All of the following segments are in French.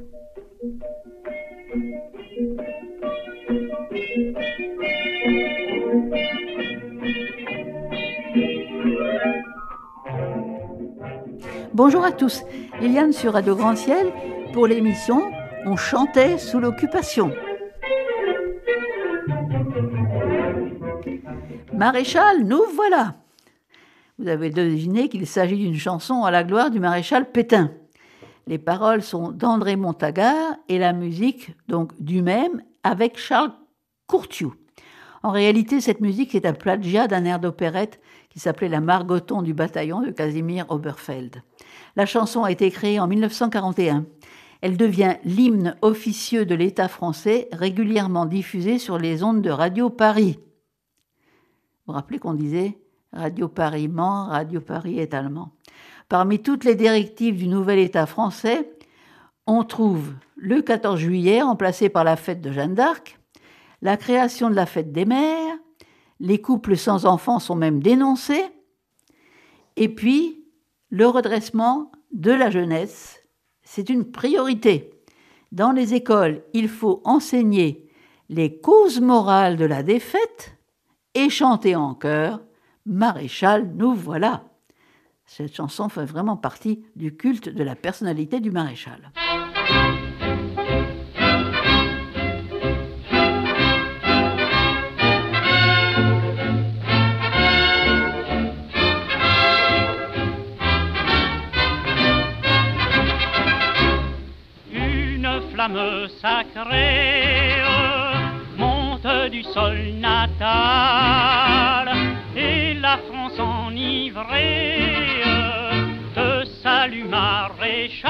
Bonjour à tous, Liliane sur Radio Grand Ciel pour l'émission On chantait sous l'occupation. Maréchal, nous voilà. Vous avez deviné qu'il s'agit d'une chanson à la gloire du maréchal Pétain. Les paroles sont d'André Montagard et la musique, donc du même, avec Charles Courtiou. En réalité, cette musique est un plagiat d'un air d'opérette qui s'appelait La Margoton du bataillon de Casimir Oberfeld. La chanson a été créée en 1941. Elle devient l'hymne officieux de l'État français, régulièrement diffusé sur les ondes de Radio Paris. Vous vous rappelez qu'on disait Radio Paris ment, Radio Paris est allemand. Parmi toutes les directives du nouvel État français, on trouve le 14 juillet remplacé par la fête de Jeanne d'Arc, la création de la fête des mères, les couples sans enfants sont même dénoncés, et puis le redressement de la jeunesse, c'est une priorité. Dans les écoles, il faut enseigner les causes morales de la défaite et chanter en chœur « Maréchal, nous voilà ». Cette chanson fait vraiment partie du culte de la personnalité du maréchal. Flamme sacrée monte du sol natal et la France enivrée te salue maréchal.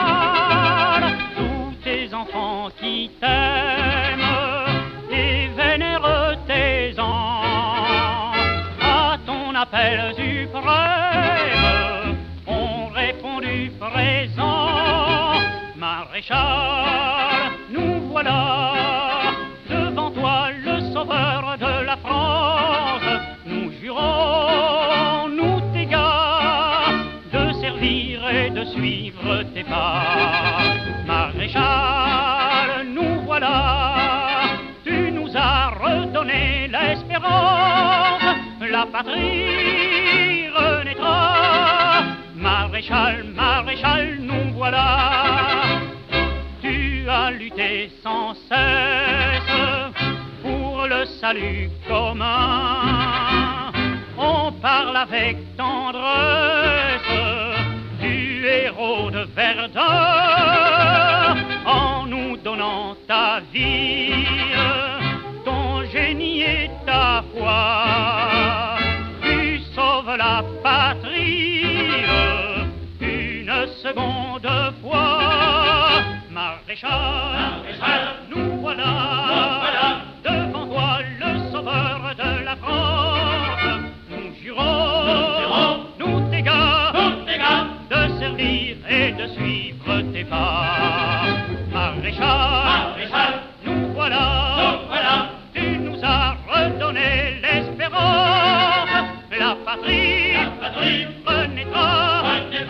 Tous tes enfants qui t'aiment et vénèrent tes ans à ton appel suprême ont répondu présent. Maréchal, nous voilà, devant toi le sauveur de la France. Nous jurons, nous tes gars, de servir et de suivre tes pas. Maréchal, nous voilà, tu nous as redonné l'espérance. La patrie renaîtra. Maréchal, maréchal, nous voilà. Tu as lutté sans cesse pour le salut commun. On parle avec tendresse du héros de Verdun en nous donnant ta vie, ton génie et ta foi. Tu sauves la patrie une seconde fois. Maréchal, nous voilà, devant toi le sauveur de la France. Nous jurons, nous tes gars, de servir et de suivre tes pas. Maréchal, nous voilà, tu nous as redonné l'espérance. La patrie renaîtra.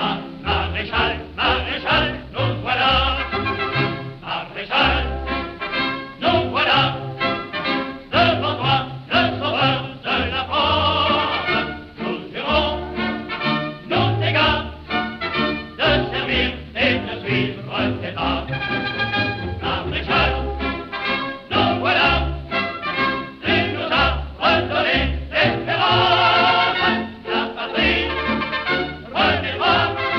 Maréchal, nous voilà. Maréchal, nous voilà. Devant toi, le sauveur de la France. Nous jurons, nous tes gars, de servir et de suivre tes pas. Maréchal, nous voilà. Tu nous as redonné l'espérance. La patrie renaîtra.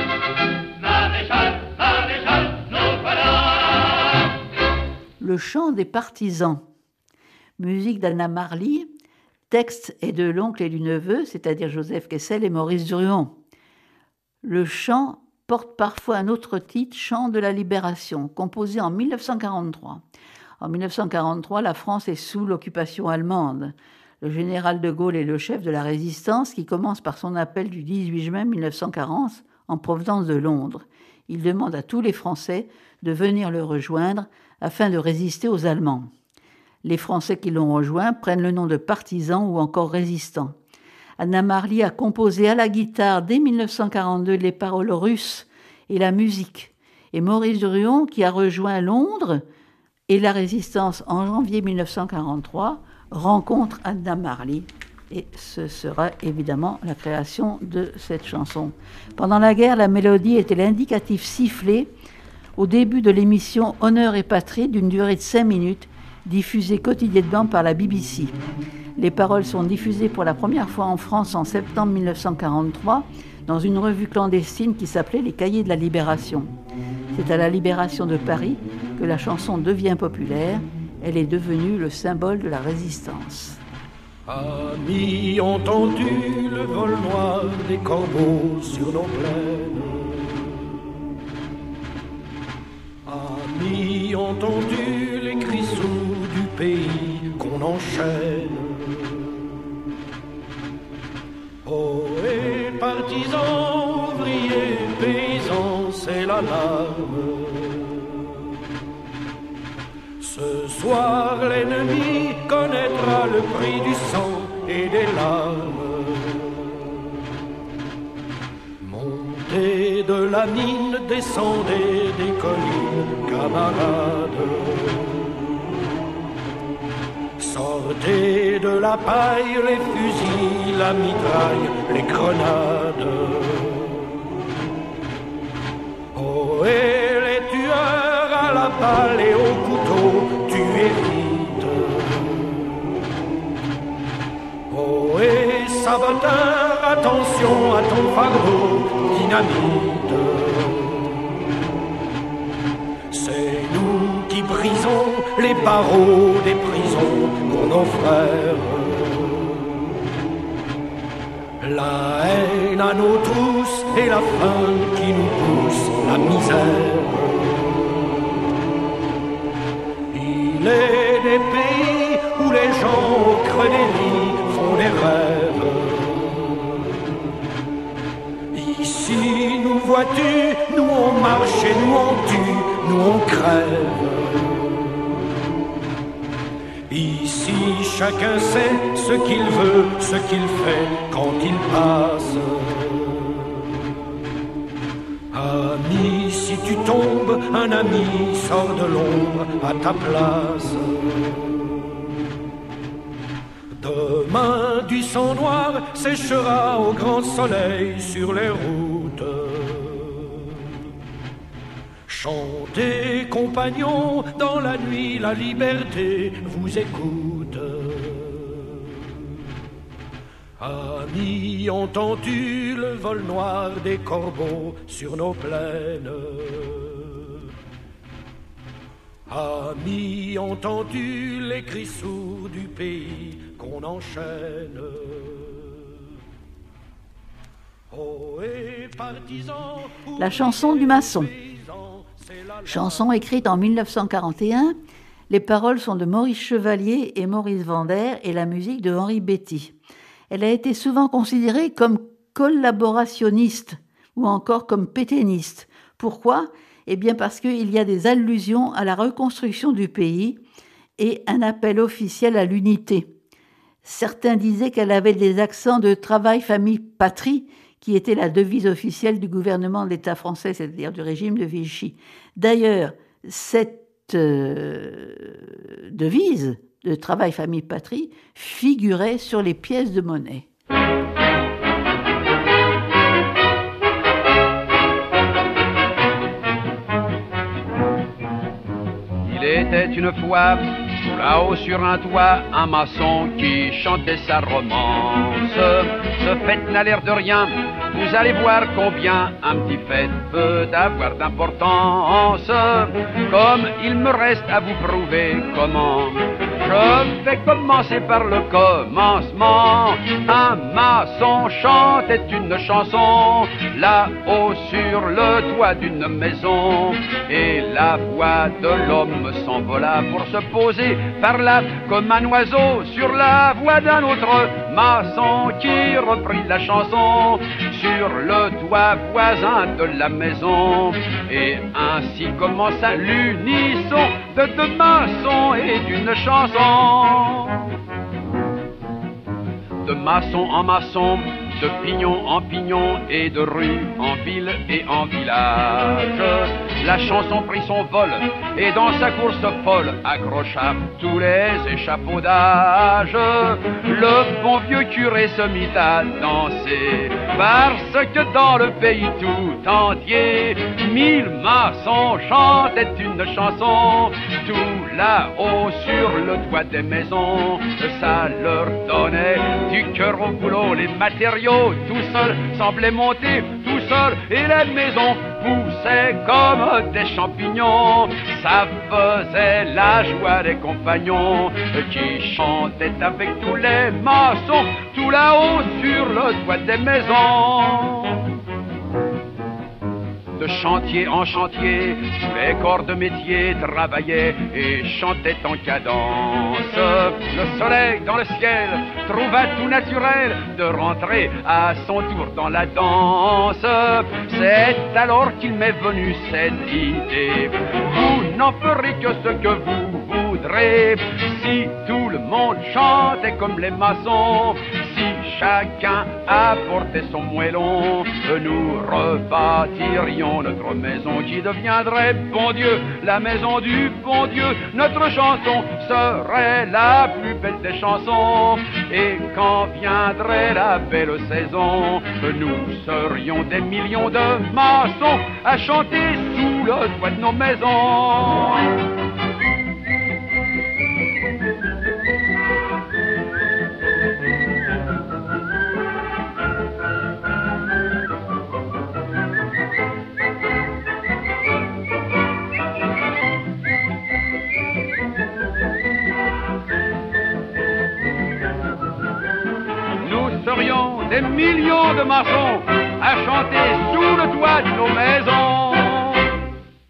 Le chant des partisans. Musique d'Anna Marly, texte est de l'oncle et du neveu, c'est-à-dire Joseph Kessel et Maurice Druon. Le chant porte parfois un autre titre, Chant de la Libération, composé en 1943. En 1943, la France est sous l'occupation allemande. Le général de Gaulle est le chef de la résistance qui commence par son appel du 18 juin 1940 en provenance de Londres. Il demande à tous les Français de venir le rejoindre afin de résister aux Allemands. Les Français qui l'ont rejoint prennent le nom de partisans ou encore résistants. Anna Marly a composé à la guitare dès 1942 les paroles russes et la musique. et Maurice Druon, qui a rejoint Londres et la Résistance en janvier 1943, rencontre Anna Marley. Et ce sera évidemment la création de cette chanson. Pendant la guerre, la mélodie était l'indicatif sifflé au début de l'émission Honneur et Patrie d'une durée de 5 minutes, diffusée quotidiennement par la BBC. Les paroles sont diffusées pour la première fois en France en septembre 1943 dans une revue clandestine qui s'appelait Les Cahiers de la Libération. C'est à la libération de Paris que la chanson devient populaire. Elle est devenue le symbole de la résistance. Amis, entendu le vol noir des corbeaux sur nos plaines. Amis, entendu les cris sourds du pays qu'on enchaîne. Oh, et partisans, ouvriers, paysans, c'est l'alarme. Ce soir, l'ennemi connaîtra le prix du sang et des larmes. Montez de la mine, descendez des collines, camarades. Sortez de la paille, les fusils, la mitraille, les grenades. Oh, et les tueurs à la balle et au couteau, tuez vite. Oh, et saboteur, attention à ton fardeau, dynamite. C'est nous qui brisons les barreaux des prisons pour nos frères. La haine à nos trousses et la faim qui nous pousse, la misère. Il est des pays où les gens au creux des lits font des rêves. Ici, nous vois-tu, nous on marche et nous on tue, nous on crève. Ici, chacun sait ce qu'il veut, ce qu'il fait quand il passe. Ami, si tu tombes, un ami sort de l'ombre à ta place. Demain, du sang noir séchera au grand soleil sur les routes. Chantez, compagnons, dans la nuit, la liberté vous écoute. Amis, entends-tu le vol noir des corbeaux sur nos plaines? Amis, entends-tu les cris sourds du pays qu'on enchaîne? Oh, et partisans, la chanson du maçon. Chanson écrite en 1941, les paroles sont de Maurice Chevalier et Maurice Vander et la musique de Henri Betty. Elle a été souvent considérée comme collaborationniste ou encore comme pétainiste. Pourquoi ? Eh bien parce qu'il y a des allusions à la reconstruction du pays et un appel officiel à l'unité. Certains disaient qu'elle avait des accents de travail, famille, patrie, qui était la devise officielle du gouvernement de l'État français, c'est-à-dire du régime de Vichy. D'ailleurs, cette devise de travail, famille, patrie figurait sur les pièces de monnaie. Il était une fois, là-haut sur un toit, un maçon qui chantait sa romance. Ce fait n'a l'air de rien, vous allez voir combien un petit fait peut avoir d'importance. Comme il me reste à vous prouver comment, je vais commencer par le commencement. Un maçon chantait une chanson là-haut sur le toit d'une maison, et la voix de l'homme s'envola pour se poser par là comme un oiseau sur la voix d'un autre maçon qui reprit la chanson sur le toit voisin de la maison. Et ainsi commença l'unisson de deux maçons et d'une chanson. De maçon en maçon, de pignon en pignon et de rue en ville et en village, la chanson prit son vol et dans sa course folle accrocha tous les échafaudages. Le bon vieux curé se mit à danser parce que dans le pays tout entier 1000 maçons chantaient une chanson. Tout là-haut sur le toit des maisons, ça leur donnait du cœur au boulot. Les matériaux tout seuls semblaient monter tout seuls et les maisons poussaient comme des champignons. Ça faisait la joie des compagnons qui chantaient avec tous les maçons tout là-haut sur le toit des maisons. De chantier en chantier, tous les corps de métier travaillaient et chantaient en cadence. Le soleil dans le ciel trouva tout naturel de rentrer à son tour dans la danse. C'est alors qu'il m'est venu cette idée: vous n'en ferez que ce que vous voudrez. Si tout le monde chantait comme les maçons, si chacun apportait son moellon, nous rebâtirions notre maison qui deviendrait, bon Dieu, la maison du bon Dieu. Notre chanson serait la plus belle des chansons, et quand viendrait la belle saison, nous serions des millions de maçons à chanter sous le toit de nos maisons. Des millions de maçons à chanter sous le toit de nos maisons.